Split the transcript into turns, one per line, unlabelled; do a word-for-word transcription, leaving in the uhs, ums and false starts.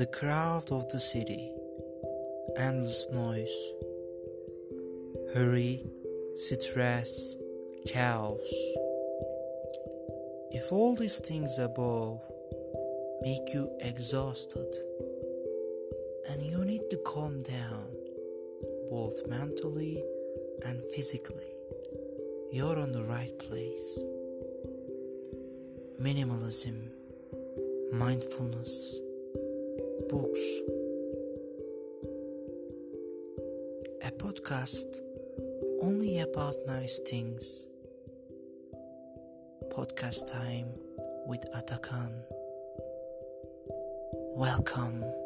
The crowd of the city, endless noise, hurry, stress, chaos. If all these things above make you exhausted and you need to calm down both mentally and physically, you're on the right place. Minimalism, mindfulness, books. A podcast only about nice things. Podcast time with Atakan. Welcome.